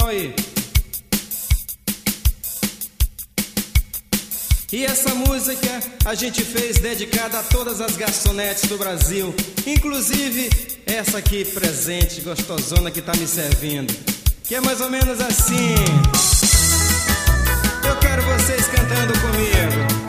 Oi. E essa música a gente fez dedicada a todas as garçonetes do Brasil, inclusive essa aqui presente, gostosona que tá me servindo, que é mais ou menos assim. Eu quero vocês cantando comigo.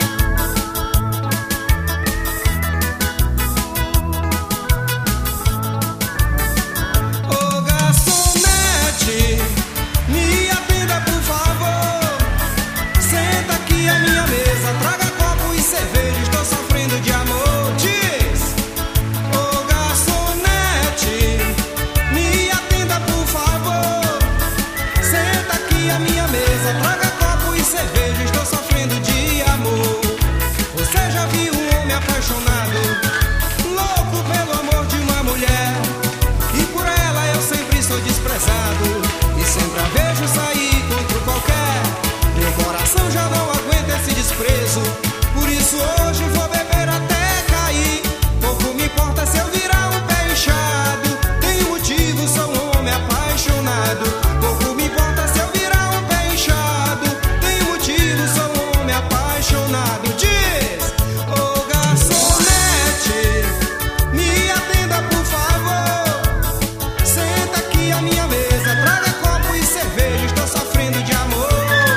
Me atenda, por favor. Senta aqui à minha mesa, traga copo e cerveja, estou sofrendo de amor. Diz, ô garçonete, me atenda, por favor. Senta aqui à minha mesa, traga copo e cerveja, estou sofrendo de amor. Você já viu um homem apaixonado, louco pelo amor de uma mulher, e por ela eu sempre sou desprezado, e sempre a vejo sair contra qualquer. Meu coração já não aguenta esse desprezo, por isso hoje vou beber até cair. Pouco me importa se eu virar um pé inchado, tenho motivo, sou um homem apaixonado. Pouco me importa se eu virar um pé inchado, tenho motivo, sou um homem apaixonado. Diz, ô garçonete, me atenda, por favor. Senta aqui à minha mesa, traga copo e cerveja, estou sofrendo de amor.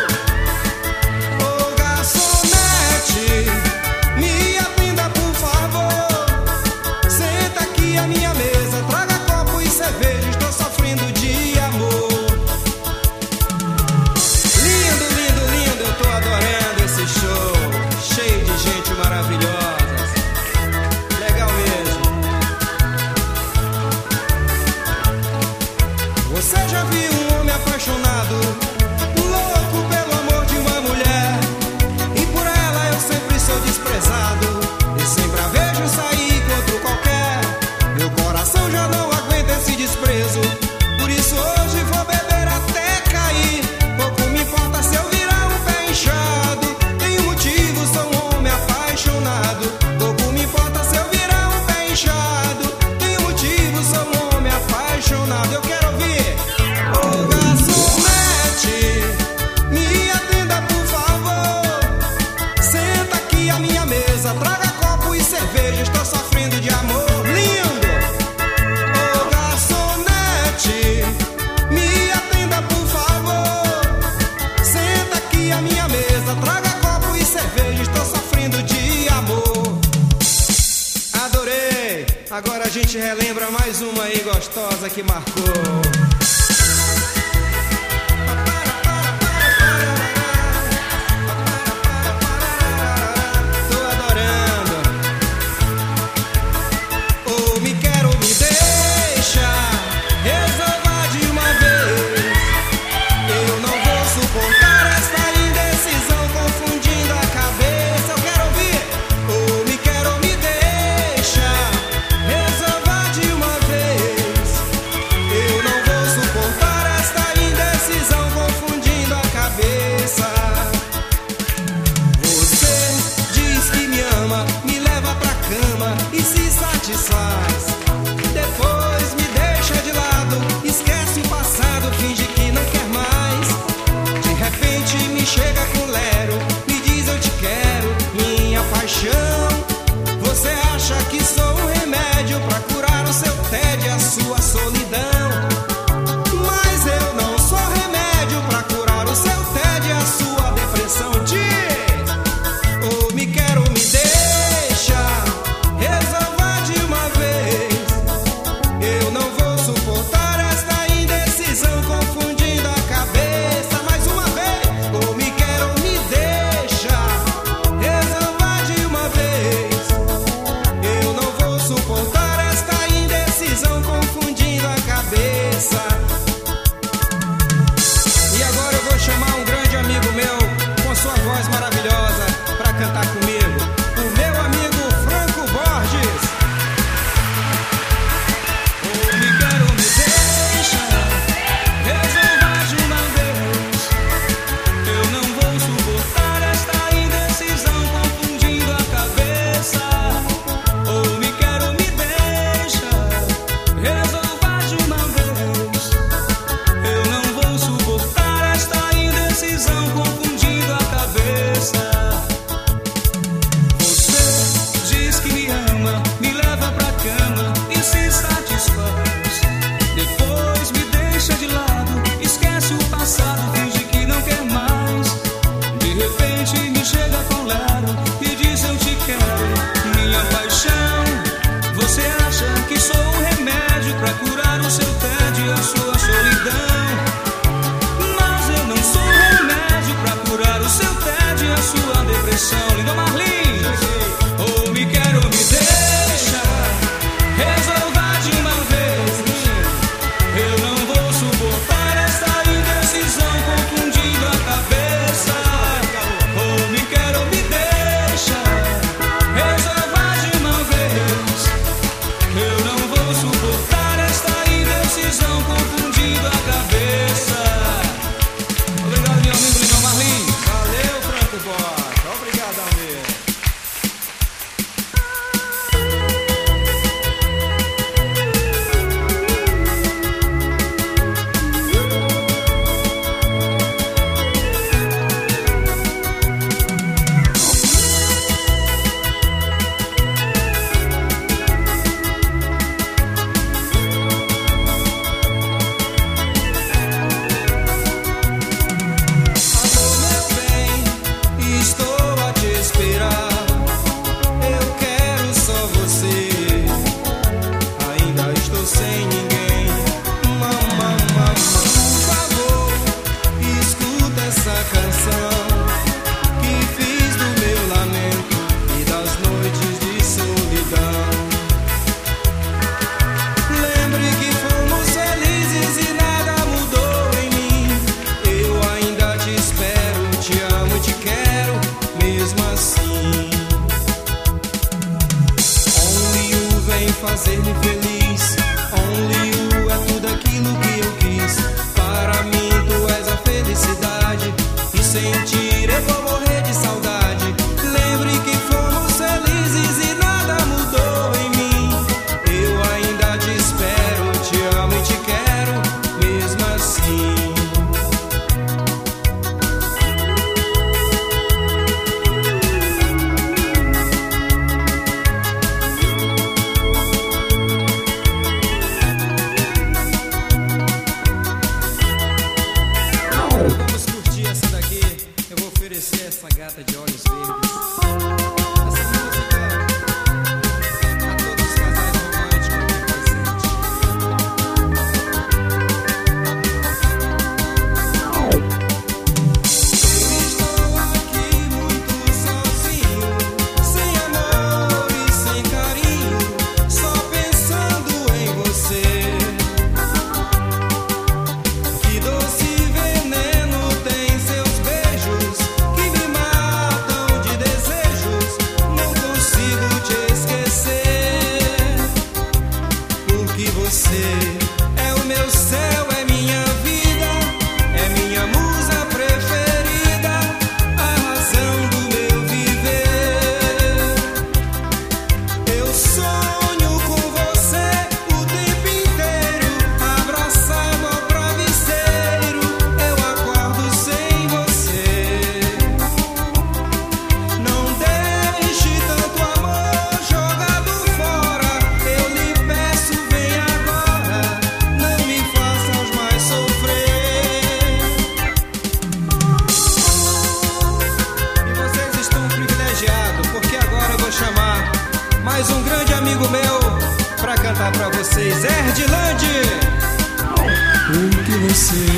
Ô garçonete, me atenda, por favor. Senta aqui à minha mesa, traga copo e cerveja, estou sofrendo de amor. Lindo, lindo, lindo, eu tô adorando esse show, cheio de gente maravilhosa. Legal mesmo. Você já viu um homem apaixonado, louco pelo amor de uma mulher, e por ela eu sempre sou desprezado, e sempre a vejo sair contra qualquer. Meu coração já não aguenta esse desprezo, por isso hoje vou beber até cair. Pouco me importa se eu virar um pé inchado, tenho motivo, sou um homem apaixonado. Pouco me importa se eu virar um pé inchado, tenho motivo, sou um homem apaixonado. Eu quero ouvir. Ô garçonete, me atenda, por favor. Senta aqui à minha mesa, traga copo e cerveja, estou sofrendo de amor. Lindo! Ô garçonete, me atenda, por favor. Senta aqui à minha mesa, traga copo e cerveja, estou sofrendo de amor. Adorei! Agora a gente relembra mais uma aí gostosa que marcou. Eu não vou você.